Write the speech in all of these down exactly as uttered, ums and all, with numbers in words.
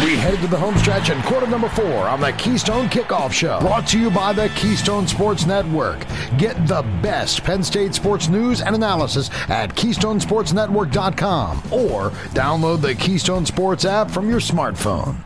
We head to the home stretch in quarter number four on the Keystone Kickoff Show. Brought to you by the Keystone Sports Network. Get the best Penn State sports news and analysis at keystone sports network dot com or download the Keystone Sports app from your smartphone.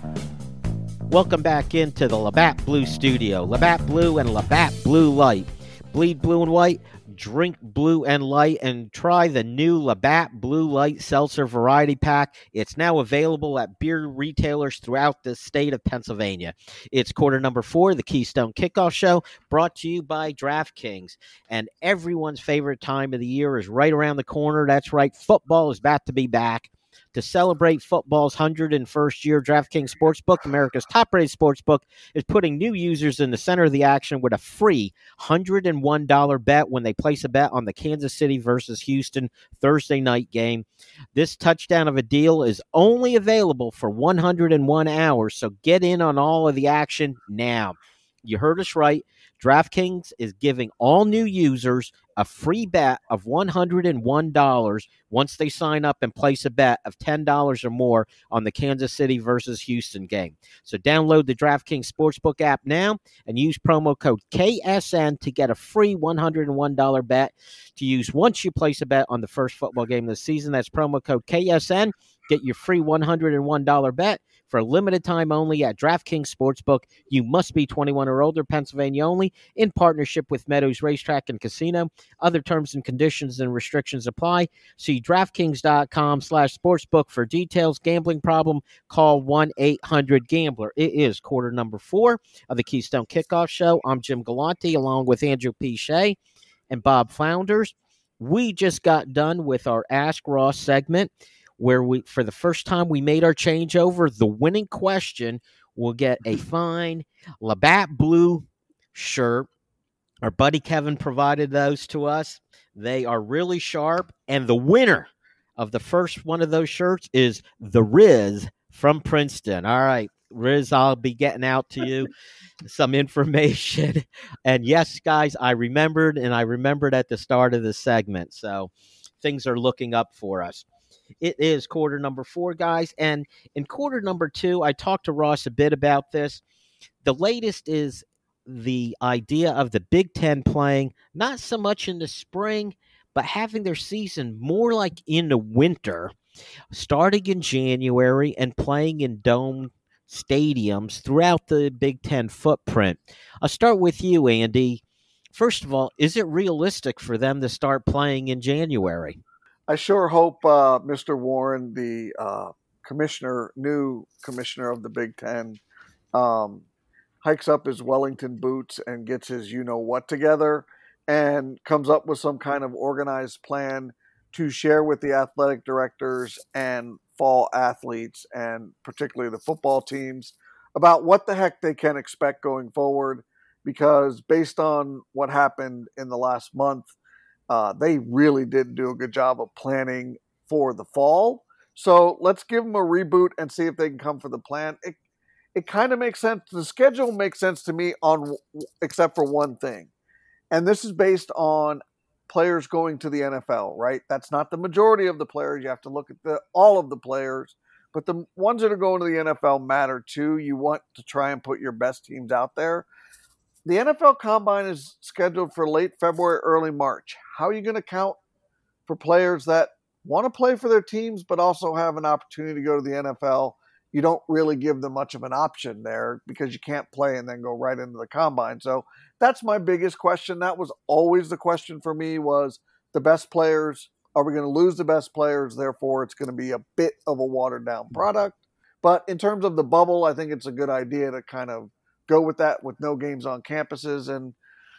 Welcome back into the Labatt Blue Studio. Labatt Blue and Labatt Blue Light. Bleed blue and white, drink blue and light, and try the new Labatt Blue Light Seltzer Variety Pack. It's now available at beer retailers throughout the state of Pennsylvania. It's quarter number four, the Keystone Kickoff Show, brought to you by DraftKings. And everyone's favorite time of the year is right around the corner. That's right, football is about to be back. To celebrate football's one hundred first year, DraftKings Sportsbook, America's top-rated sportsbook, is putting new users in the center of the action with a free one hundred one dollars bet when they place a bet on the Kansas City versus Houston Thursday night game. This touchdown of a deal is only available for one hundred one hours, so get in on all of the action now. You heard us right. DraftKings is giving all new users a free bet of one hundred one dollars once they sign up and place a bet of ten dollars or more on the Kansas City versus Houston game. So download the DraftKings Sportsbook app now and use promo code K S N to get a free one hundred one dollars bet to use once you place a bet on the first football game of the season. That's promo code K S N. Get your free one hundred one dollars bet for a limited time only at DraftKings Sportsbook. You must be twenty-one or older, Pennsylvania only, in partnership with Meadows Racetrack and Casino. Other terms and conditions and restrictions apply. See DraftKings.com slash sportsbook for details. Gambling problem, call one eight hundred gambler. It is quarter number four of the Keystone Kickoff Show. I'm Jim Galante along with Andrew P. Shea and Bob Flounders. We just got done with our Ask Ross segment, where we, for the first time, we made our changeover. The winning question will get a fine Labatt Blue shirt. Our buddy Kevin provided those to us. They are really sharp. And the winner of the first one of those shirts is the Riz from Princeton. All right, Riz, I'll be getting out to you some information. And yes, guys, I remembered, and I remembered at the start of the segment. So things are looking up for us. It is quarter number four, guys. And in quarter number two, I talked to Ross a bit about this. The latest is the idea of the Big Ten playing not so much in the spring, but having their season more like in the winter, starting in January and playing in dome stadiums throughout the Big Ten footprint. I'll start with you, Andy. First of all, is it realistic for them to start playing in January? I sure hope uh, Mister Warren, the uh, commissioner, new commissioner of the Big Ten, um, hikes up his Wellington boots and gets his you-know-what together and comes up with some kind of organized plan to share with the athletic directors and fall athletes, and particularly the football teams, about what the heck they can expect going forward, because based on what happened in the last month, Uh, they really didn't do a good job of planning for the fall. So let's give them a reboot and see if they can come for the plan. It it kind of makes sense. The schedule makes sense to me on except for one thing. And this is based on players going to the N F L, right? That's not the majority of the players. You have to look at the all of the players. But the ones that are going to the N F L matter too. You want to try and put your best teams out there. The N F L Combine is scheduled for late February, early March. How are you going to count for players that want to play for their teams but also have an opportunity to go to the N F L? You don't really give them much of an option there because you can't play and then go right into the Combine. So that's my biggest question. That was always the question for me, was the best players. Are we going to lose the best players? Therefore, it's going to be a bit of a watered-down product. But in terms of the bubble, I think it's a good idea to kind of go with that with no games on campuses. And,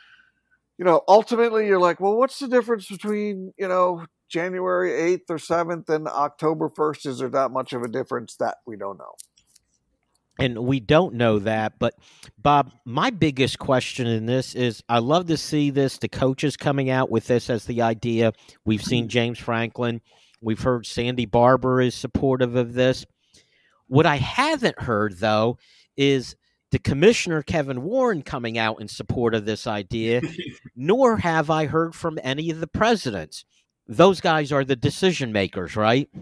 you know, ultimately you're like, well, what's the difference between, you know, January eighth or seventh and October first? Is there that much of a difference? That we don't know. And we don't know that. But, Bob, my biggest question in this is I love to see this, the coaches coming out with this as the idea. We've seen James Franklin. We've heard Sandy Barber is supportive of this. What I haven't heard, though, is the commissioner, Kevin Warren, coming out in support of this idea, nor have I heard from any of the presidents. Those guys are the decision makers, right?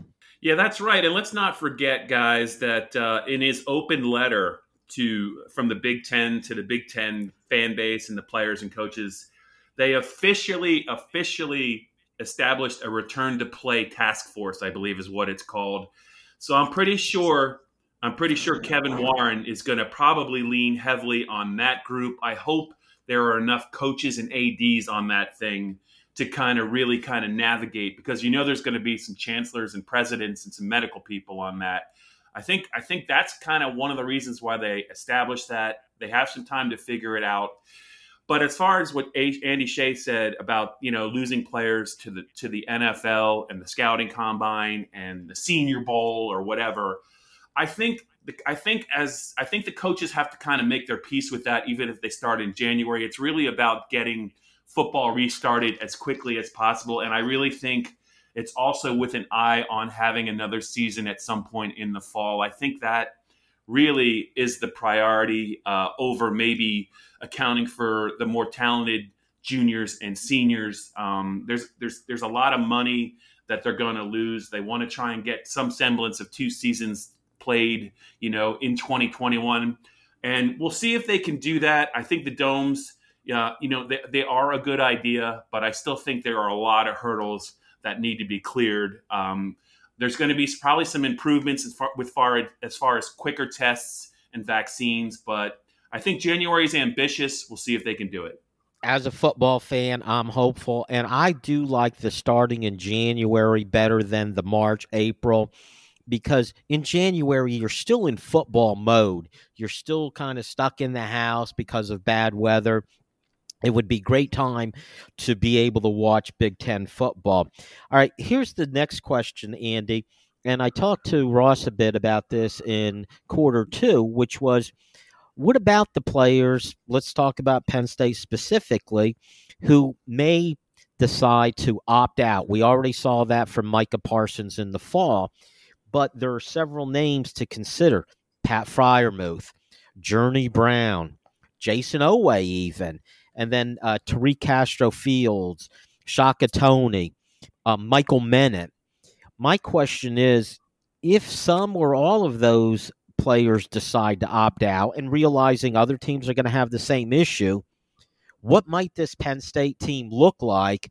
Yeah, that's right. And let's not forget, guys, that uh, in his open letter to from the Big Ten to the Big Ten fan base and the players and coaches, they officially officially established a return to play task force, I believe is what it's called. So I'm pretty sure I'm pretty sure Kevin Warren is going to probably lean heavily on that group. I hope there are enough coaches and A Ds on that thing to kind of really kind of navigate, because you know there's going to be some chancellors and presidents and some medical people on that. I think I think that's kind of one of the reasons why they established that. They have some time to figure it out. But as far as what Andy Shea said about, you know, losing players to the to the N F L and the scouting combine and the Senior Bowl or whatever, I think I think as I think the coaches have to kind of make their peace with that, even if they start in January. It's really about getting football restarted as quickly as possible. And I really think it's also with an eye on having another season at some point in the fall. I think that really is the priority uh, over maybe accounting for the more talented juniors and seniors. Um, there's there's there's a lot of money that they're going to lose. They want to try and get some semblance of two seasons played, you know, in twenty twenty-one. And we'll see if they can do that. I think the domes, yeah, you know, they, they are a good idea, but I still think there are a lot of hurdles that need to be cleared. Um, there's going to be probably some improvements as far, with far as far as quicker tests and vaccines, but I think January is ambitious. We'll see if they can do it. As a football fan, I'm hopeful, and I do like the starting in January better than the March, April, because in January, you're still in football mode. You're still kind of stuck in the house because of bad weather. It would be a great time to be able to watch Big Ten football. All right, here's the next question, Andy. And I talked to Ross a bit about this in quarter two, which was, what about the players, let's talk about Penn State specifically, who may decide to opt out? We already saw that from Micah Parsons in the fall, but there are several names to consider. Pat Freiermuth, Journey Brown, Jason Oweh even, and then uh, Tariq Castro-Fields, Shaka Toney, uh, Michael Menet. My question is, if some or all of those players decide to opt out and realizing other teams are going to have the same issue, what might this Penn State team look like?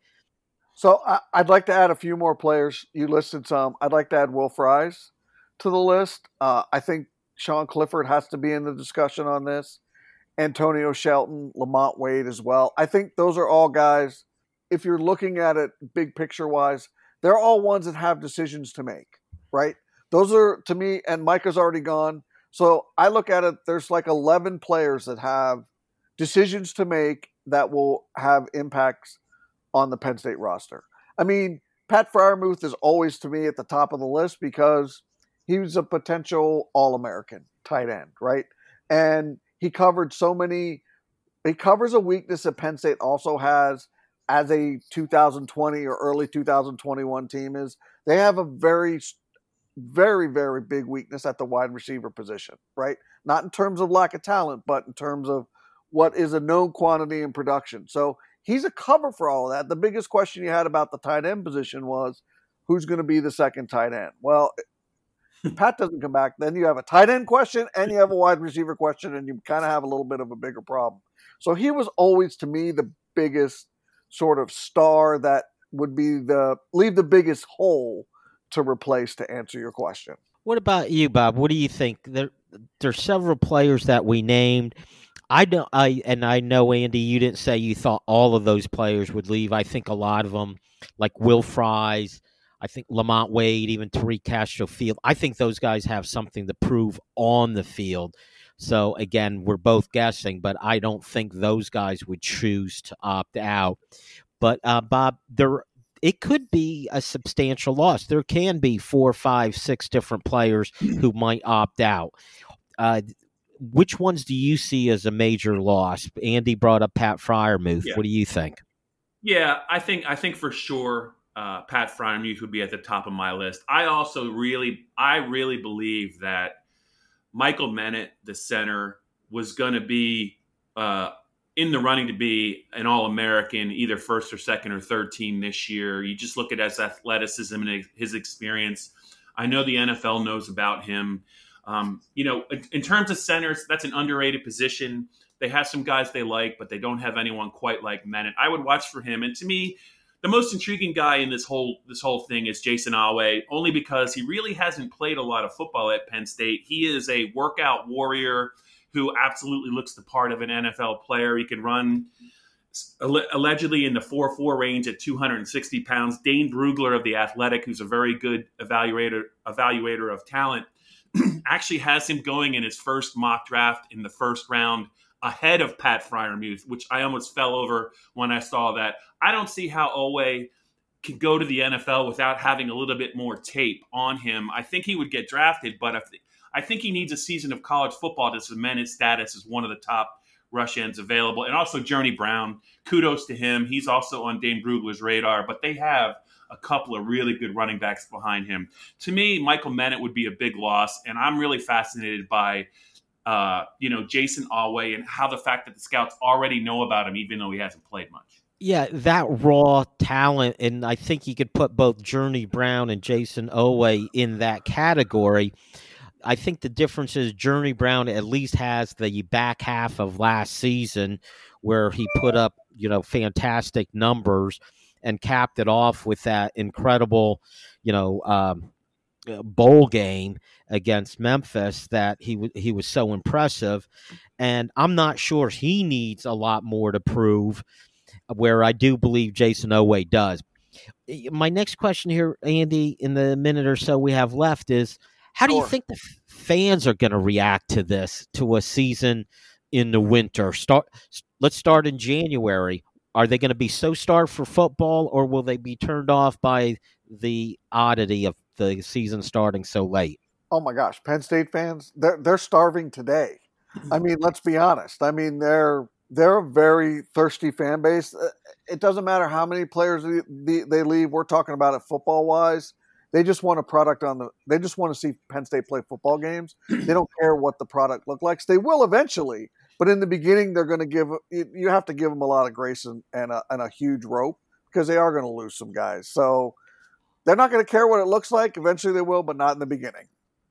So I, I'd like to add a few more players. You listed some. I'd like to add Will Fries to the list. Uh, I think Sean Clifford has to be in the discussion on this. Antonio Shelton, Lamont Wade as well. I think those are all guys, if you're looking at it big picture-wise, they're all ones that have decisions to make, right? Those are, to me, and Micah's already gone. So I look at it, there's like eleven players that have decisions to make that will have impacts on the Penn State roster. I mean, Pat Freiermuth is always, to me, at the top of the list because he was a potential All-American tight end, right? And he covered so many – he covers a weakness that Penn State also has as a two thousand twenty or early two thousand twenty-one team is they have a very, very, very big weakness at the wide receiver position, right? Not in terms of lack of talent, but in terms of what is a known quantity in production. So he's a cover for all of that. The biggest question you had about the tight end position was who's going to be the second tight end? Well, Pat doesn't come back, then you have a tight end question and you have a wide receiver question, and you kind of have a little bit of a bigger problem. So he was always, to me, the biggest sort of star that would be the leave the biggest hole to replace, to answer your question. What about you, Bob? What do you think? There, there's several players that we named. I know, I and I know, Andy, you didn't say you thought all of those players would leave. I think a lot of them, like Will Fries, I think Lamont Wade, even Tariq Castro-Field, I think those guys have something to prove on the field. So, again, we're both guessing, but I don't think those guys would choose to opt out. But, uh, Bob, there it could be a substantial loss. There can be four, five, six different players who might opt out. Uh, which ones do you see as a major loss? Andy brought up Pat Freiermuth. Yeah. What do you think? Yeah, I think I think for sure uh, Pat Freiermuth would be at the top of my list. I also really, I really believe that Michael Menet, the center, was going to be uh, in the running to be an All-American, either first or second or third team this year. You just look at his athleticism and his experience. I know the N F L knows about him. Um, you know, in, in terms of centers, that's an underrated position. They have some guys they like, but they don't have anyone quite like Menet. I would watch for him. And to me, the most intriguing guy in this whole this whole thing is Jason Awe, only because he really hasn't played a lot of football at Penn State. He is a workout warrior who absolutely looks the part of an N F L player. He can run allegedly in the four four range at two hundred sixty pounds. Dane Brugler of The Athletic, who's a very good evaluator evaluator of talent, actually has him going in his first mock draft in the first round ahead of Pat Freiermuth, which I almost fell over when I saw that. I don't see how Owe can go to the N F L without having a little bit more tape on him. I think he would get drafted, but if, I think he needs a season of college football to cement his status as one of the top rush ends available. And also Journey Brown, kudos to him. He's also on Dane Brugler's radar, but they have a couple of really good running backs behind him. To me, Michael Menet would be a big loss, and I'm really fascinated by uh, you know, Jason Awe and how the fact that the scouts already know about him, even though he hasn't played much. Yeah, that raw talent, and I think you could put both Journey Brown and Jason Awe in that category. I think the difference is Journey Brown at least has the back half of last season where he put up, you know, fantastic numbers and capped it off with that incredible, you know, um, bowl game against Memphis that he w- he was so impressive. And I'm not sure he needs a lot more to prove, where I do believe Jason Awe does. My next question here, Andy, in the minute or so we have left is, how do you think the f- fans are going to react to this, to a season in the winter? Start. Let's start in January. Are they going to be so starved for football, or will they be turned off by the oddity of the season starting so late? Oh my gosh, Penn State fans, they're they're starving today. I mean, let's be honest. I mean, they're they're a very thirsty fan base. It doesn't matter how many players they leave. We're talking about it football wise. They just want a product on the. They just want to see Penn State play football games. They don't care what the product looks like. They will eventually, but in the beginning, they're going to give. You have to give them a lot of grace and and a, and a huge rope, because they are going to lose some guys. So they're not going to care what it looks like. Eventually, they will, but not in the beginning.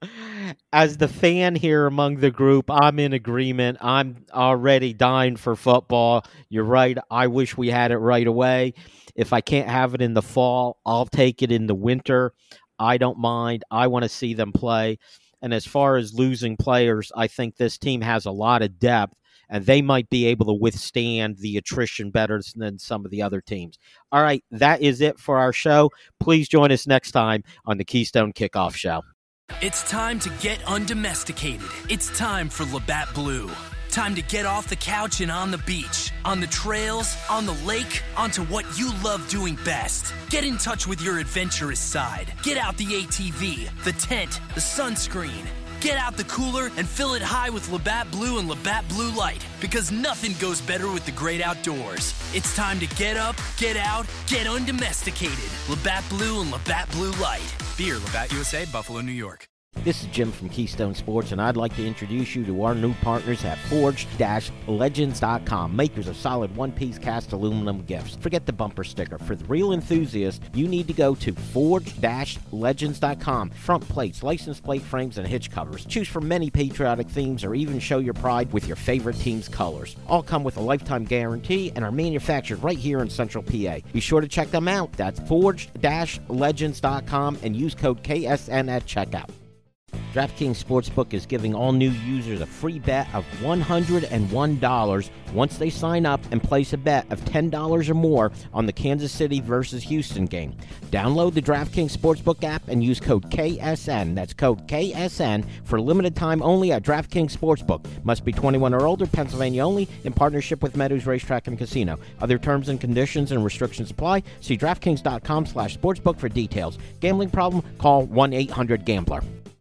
As the fan here among the group, I'm in agreement. I'm already dying for football. You're right. I wish we had it right away. If I can't have it in the fall, I'll take it in the winter. I don't mind. I want to see them play. And as far as losing players, I think this team has a lot of depth, and they might be able to withstand the attrition better than some of the other teams. All right, that is it for our show. Please join us next time on the Keystone Kickoff Show. It's time to get undomesticated. It's time for Labatt Blue. Time to get off the couch and on the beach, on the trails, on the lake, onto what you love doing best. Get in touch with your adventurous side. Get out the A T V, the tent, the sunscreen. Get out the cooler and fill it high with Labatt Blue and Labatt Blue Light, because nothing goes better with the great outdoors. It's time to get up, get out, get undomesticated. Labatt Blue and Labatt Blue Light. Beer, Labatt U S A, Buffalo, New York. This is Jim from Keystone Sports, and I'd like to introduce you to our new partners at Forged Legends dot com, makers of solid one-piece cast aluminum gifts. Forget the bumper sticker. For the real enthusiast, you need to go to Forged Legends dot com. Front plates, license plate frames, and hitch covers. Choose from many patriotic themes, or even show your pride with your favorite team's colors. All come with a lifetime guarantee and are manufactured right here in Central P A. Be sure to check them out. That's Forged Legends dot com and use code K S N at checkout. DraftKings Sportsbook is giving all new users a free bet of one hundred one dollars once they sign up and place a bet of ten dollars or more on the Kansas City versus Houston game. Download the DraftKings Sportsbook app and use code K S N. That's code K S N for limited time only at DraftKings Sportsbook. Must be twenty-one or older, Pennsylvania only, in partnership with Meadows Racetrack and Casino. Other terms and conditions and restrictions apply. See DraftKings dot com slash sportsbook for details. Gambling problem? Call one eight hundred gambler.